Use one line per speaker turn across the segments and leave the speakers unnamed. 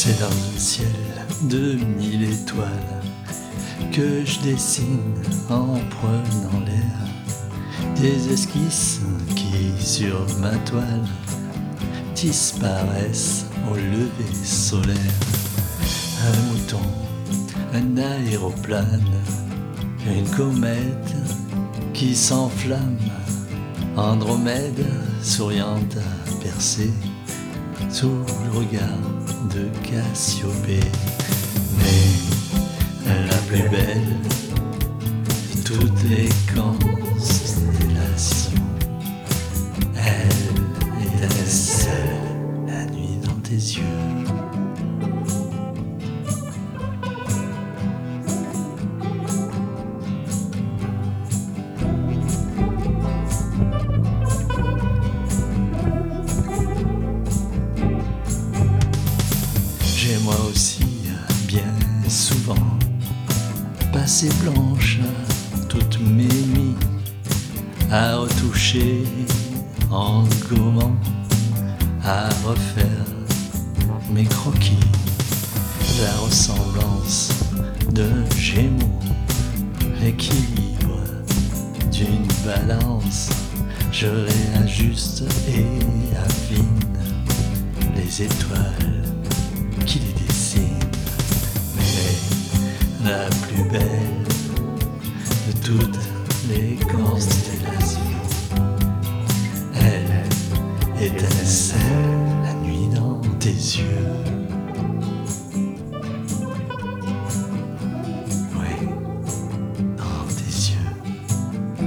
C'est dans un ciel de 1000 étoiles que je dessine en prenant l'air des esquisses qui sur ma toile disparaissent au lever solaire. Un mouton, un aéroplane, une comète qui s'enflamme, Andromède souriante à percer sous le regard de Cassiopée. Mais la plus belle de toutes les constellations, elle était seule la nuit dans tes yeux. J'ai moi aussi bien souvent passé blanche toutes mes nuits à retoucher en gommant, à refaire mes croquis. La ressemblance d'un gémeau, l'équilibre d'une balance, je réajuste et affine les étoiles qui les dessinent. Mais la plus belle de toutes les constellations, elle étincelle la nuit dans tes yeux. Oui, dans tes yeux.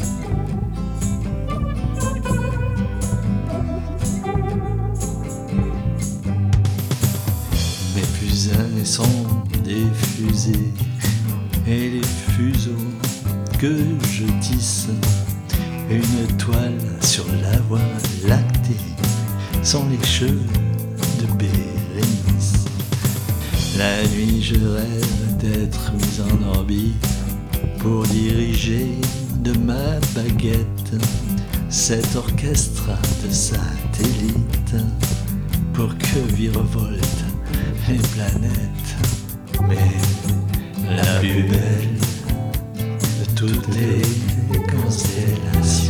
Mes fusées sont des fusées et les fuseaux que je tisse, une toile sur la voie lactée, sont les cheveux de Bérénice. La nuit je rêve d'être mis en orbite pour diriger de ma baguette cet orchestre de satellites, pour que virevoltent les planètes. Mais la plus belle de toutes les constellations,